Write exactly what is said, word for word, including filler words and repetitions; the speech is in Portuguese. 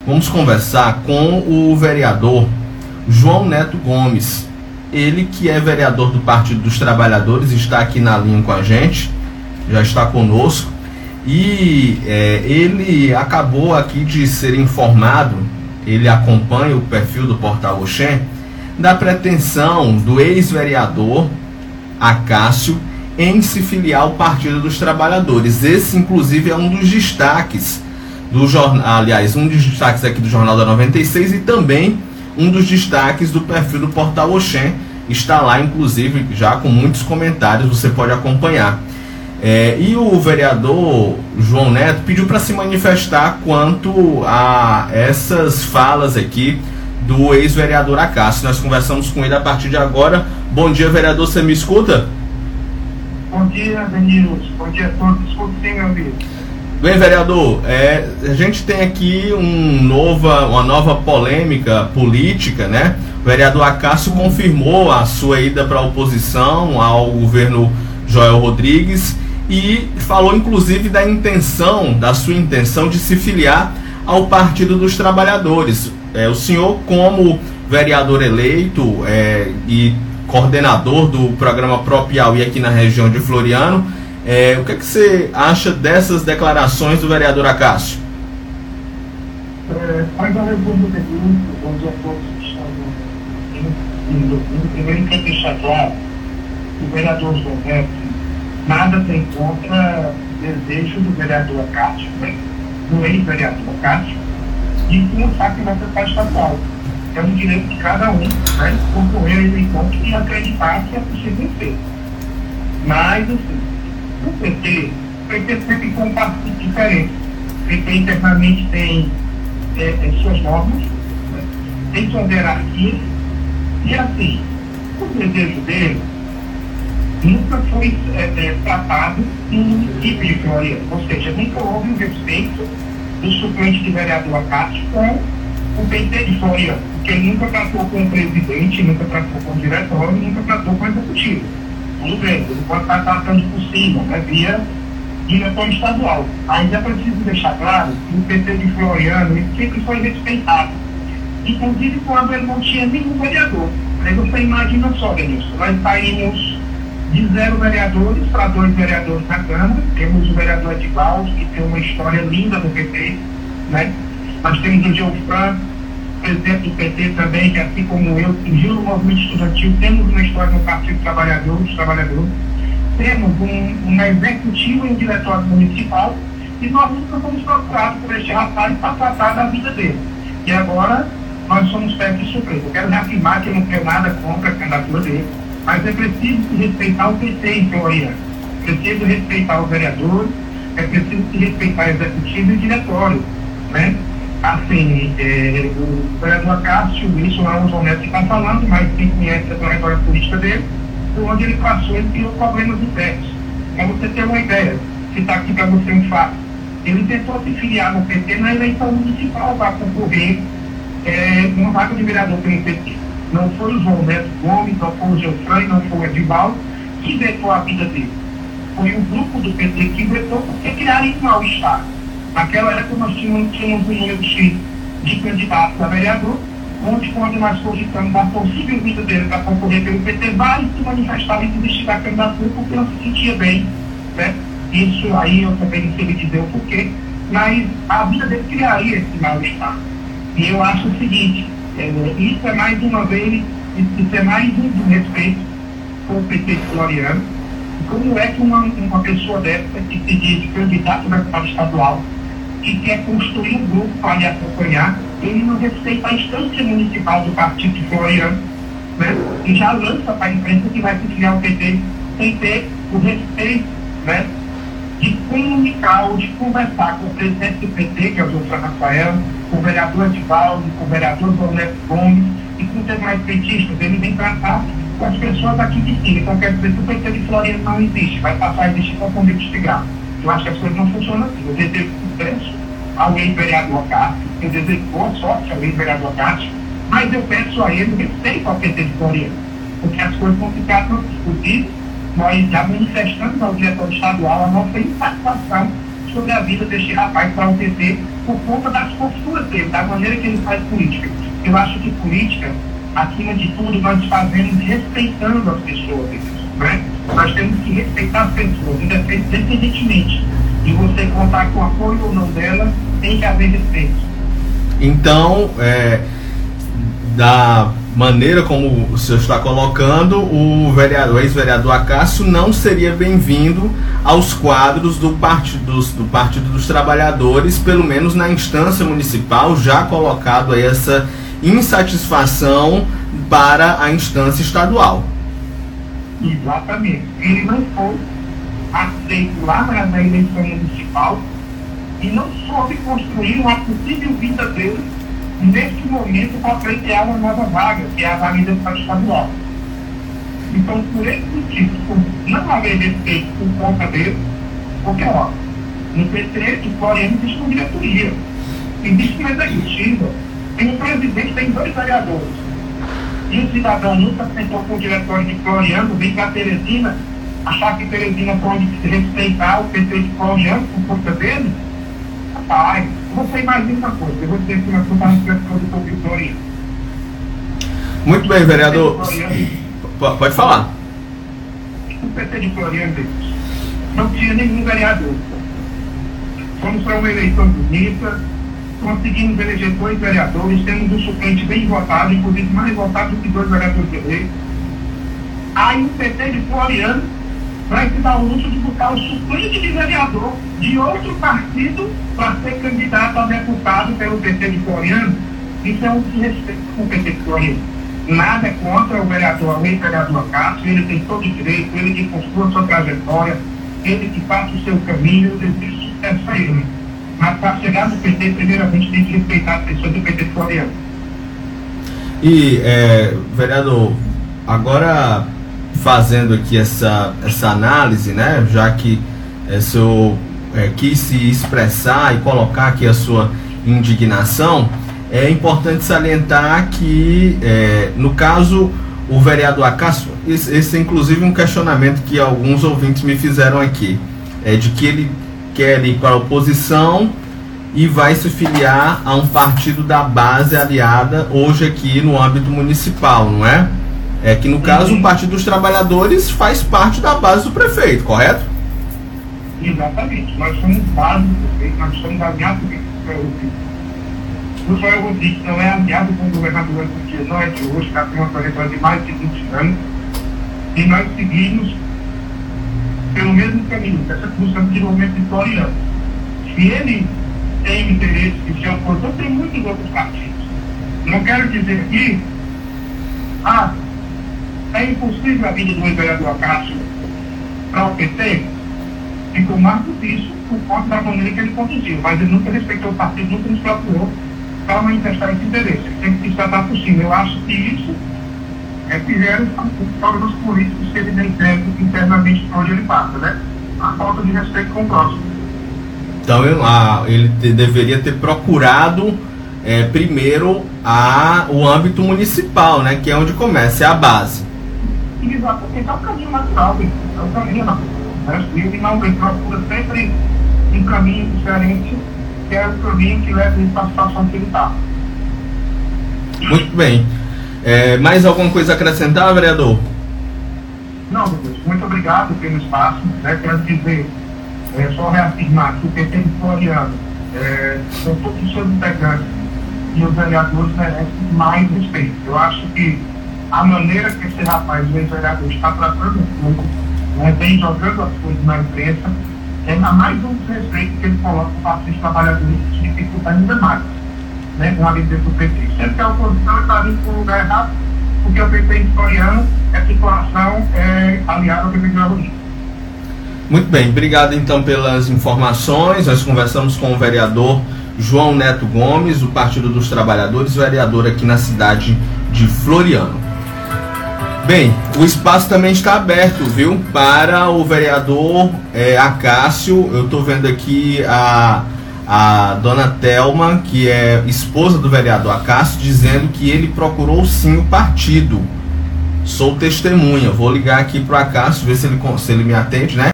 vamos conversar com o vereador João Neto Gomes. Ele que é vereador do Partido dos Trabalhadores, está aqui na linha com a gente, já está conosco. E é, ele acabou aqui de ser informado, ele acompanha o perfil do Portal Oxen, da pretensão do ex-vereador Acácio em se filiar ao Partido dos Trabalhadores. Esse, inclusive, é um dos destaques do jornal, aliás, um dos destaques aqui do Jornal da noventa e seis e também um dos destaques do perfil do Portal Oxen. Está lá, inclusive, já com muitos comentários, você pode acompanhar. É, e o vereador João Neto pediu para se manifestar quanto a essas falas aqui do ex-vereador Acácio. Nós conversamos com ele a partir de agora. Bom dia, vereador, você me escuta? Bom dia, Danilo. Bom dia a todos. Escuto sim, meu amigo. Bem, vereador, é, a gente tem aqui um nova, uma nova polêmica política, né? O vereador Acácio confirmou a sua ida para a oposição ao governo Joel Rodrigues e falou inclusive da intenção, da sua intenção de se filiar ao Partido dos Trabalhadores. É, o senhor, como vereador eleito é, e coordenador do programa Pro Piauí aqui na região de Floriano, é, o que, é que você acha dessas declarações do vereador Acácio? É, mais uma vez, bom dia, bom dia a todos que estão indo. Primeiro, quero deixar claro que o vereador João Neto nada tem contra o desejo do vereador Acácio, né? do ex-vereador Acácio, de começar que vai ser estadual. É um direito de cada um, né? concorrer a eleição e acreditar que é possível ser. Mas, assim, o P T, o P T sempre com um partido diferente. O P T internamente tem é, é, suas normas, né? tem suas hierarquias, e assim, o desejo dele nunca foi é, é, tratado em equipe de Floriano, ou seja, nunca houve um respeito do suplente de vereador Acácio com o P T de Floriano, porque ele nunca tratou com o presidente, nunca tratou com o diretório, nunca tratou com o executivo. Tudo bem, ele pode estar tratando por cima, né, via diretório estadual. Mas é preciso deixar claro que o P T de Floriano ele sempre foi respeitado, inclusive quando ele não tinha nenhum vereador. Aí você imagina só, Denilson, nós saímos de zero vereadores para dois vereadores na Câmara. Temos o vereador Edivaldo, que tem uma história linda do P T, né? Nós temos o Geofran, presidente do P T também, que assim como eu, surgiu no movimento estudantil. Temos uma história no Partido Trabalhador, dos Trabalhadores. Temos um, uma executiva e um diretório municipal, e nós nunca fomos procurados por este rapaz para tratar da vida dele. E agora nós somos pegos de surpresa. Eu quero reafirmar que eu não tenho nada contra a candidatura dele, mas é preciso respeitar o P T em Floriano. É preciso respeitar os vereadores, é preciso respeitar o executivo e o diretório, né? Assim, é, o vereador Acácio, isso não é o João Neto que está falando, mas quem conhece a trajetória política dele, por onde ele passou, ele criou problemas internos. Para você ter uma ideia, se está aqui para você um fato, ele tentou se filiar no P T na eleição municipal para concorrer é, uma vaga de vereador pelo P T. Não foi o João Neto Gomes, não foi o Geofran, não foi o Edivaldo que vetou a vida dele. Foi o grupo do P T que vetou porque criaram um mal-estar. Naquela época nós tínhamos, tínhamos um número de, de candidatos a vereador, onde quando nós cogitamos a possível vida dele para concorrer pelo P T, vários se manifestaram em desistir da candidatura porque não se sentia bem, né? Isso aí eu também não sei lhe dizer o porquê, mas a vida dele criaria esse mal-estar. E eu acho o seguinte, é, isso é mais uma vez, isso é mais um desrespeito com o P T de Floriano. Como é que uma, uma pessoa dessa que se diz candidato na deputado estadual, que quer construir um grupo para lhe acompanhar, ele não respeita a instância municipal do Partido de Floriano, né? E já lança para a imprensa que vai se filiar ao P T sem ter o respeito, né, de comunicar ou de conversar com o presidente do P T, que é o doutor Rafael, com o vereador Edivaldo, com o vereador João Neto Gomes e com os demais petistas. Ele vem tratar com as pessoas aqui de cima. Então, quer dizer que o P T de Floriano não existe, vai passar a existir para poder investigar. Eu acho que as coisas não funcionam assim. Eu desejo sucesso ao ex-vereador Acácio, eu desejo boa sorte ao ex-vereador Acácio, mas eu peço a ele respeito ao P T de Floriano, porque as coisas vão ficar discutidas. Nós já manifestamos ao diretor estadual a nossa insatisfação sobre a vida deste rapaz para o P T, por conta das posturas dele, da maneira que ele faz política. Eu acho que política, acima de tudo, nós fazemos respeitando as pessoas, né? Nós temos que respeitar as pessoas, independentemente de você contar com o apoio ou não dela, tem que haver respeito. Então, é, da maneira como o senhor está colocando, o, vereador, o ex-vereador Acácio não seria bem-vindo aos quadros do Partido dos, do Partido dos Trabalhadores, pelo menos na instância municipal, já colocado aí essa insatisfação para a instância estadual. Exatamente. Ele não foi aceito lá na, na eleição municipal e não soube construir uma possível vida dele neste momento para pleitear uma nova vaga, que é a vaga de deputado estadual. Então, por esse motivo, por não haver respeito por conta dele, porque, ó, no P T de Floriano existe uma diretoria, existe uma executiva, tem um presidente, tem dois vereadores. E o cidadão nunca sentou com o diretório de Floriano, vem para Teresina, achar que Teresina pode respeitar o P T de Floriano por conta dele. Rapaz, você imagina uma coisa, eu vou dizer que nós estamos falando do P T de Floriano. Muito bem, vereador. Pode falar. O P T de Floriano não tinha nenhum vereador. Fomos para uma eleição bonita, conseguimos eleger dois vereadores, temos um suplente bem votado, inclusive mais votado do que dois vereadores eleitos. Aí o P T de Floriano vai se dar o luxo de botar o suplente de vereador de outro partido para ser candidato a deputado pelo P T de Floriano. Isso é um desrespeito com o P T de Floriano. Nada contra o vereador, o ex-vereador Acácio, ele tem todo o direito, ele que construa a sua trajetória, ele que faça o seu caminho, eu desejo sucesso a ele. Mas para chegar no P T, primeiramente tem que respeitar as pessoas do P T de Floriano. E, é, vereador, agora fazendo aqui essa, essa análise, né, já que é, o senhor é, quis se expressar e colocar aqui a sua indignação, é importante salientar que, é, no caso, o vereador Acácio, esse, esse é inclusive um questionamento que alguns ouvintes me fizeram aqui, é de que ele quer ir para a oposição e vai se filiar a um partido da base aliada hoje aqui no âmbito municipal, não é? É que no caso o Partido dos Trabalhadores faz parte da base do prefeito, correto? Exatamente, nós somos base do prefeito, nós somos aliados do prefeito. O Joel Rodrigues não é aliado com o governador porque não é de hoje, está com uma trajetória de mais de vinte anos, e nós seguimos pelo mesmo caminho, essa discussão de desenvolvimento de Floriano. Se ele tem interesse de ser opositor, tem muitos outros partidos. Não quero dizer que ah, é impossível a vida do vereador Acácio para o P T, ficou marco disso por conta da maneira que ele conduziu, mas ele nunca respeitou o partido, nunca nos procurou para manifestar esse interesse. Ele tem que tratar por cima. Eu acho que isso é que gera para os políticos que ele nem deve internamente por onde ele passa, né? A falta de respeito com o próximo. Então ele, ah, ele te, deveria ter procurado é, primeiro a, o âmbito municipal, né? Que é onde começa, é a base. Exatamente, é o caminho natural, é o caminho natural. Ele não procura sempre um caminho diferente, que é o caminho que leva ele para a situação que ele está. Muito bem. É, mais alguma coisa a acrescentar, vereador? Não, meu Deus. Muito obrigado pelo espaço. Né? Quero dizer, é, só reafirmar que o P T de Floriano, é, com todos os seus integrantes e os vereadores, merecem mais respeito. Eu acho que a maneira que esse rapaz, o ex-vereador, está tratando o público, né, vem jogando as coisas na imprensa, é a mais um desrespeito que ele coloca o Partido dos Trabalhadores, que dificulta ainda mais, né, com a liderança do P T. Sempre que a oposição está vindo para o lugar errado, porque o P T historiano, a situação é aliada ao P T de Floriano. Muito bem, obrigado então pelas informações. Nós conversamos com o vereador João Neto Gomes, do Partido dos Trabalhadores, vereador aqui na cidade de Floriano. Bem, o espaço também está aberto, viu, para o vereador é, Acácio. Eu estou vendo aqui a, a dona Thelma, que é esposa do vereador Acácio, dizendo que ele procurou sim o partido. Sou testemunha, vou ligar aqui para o Acácio, ver se ele, se ele me atende, né?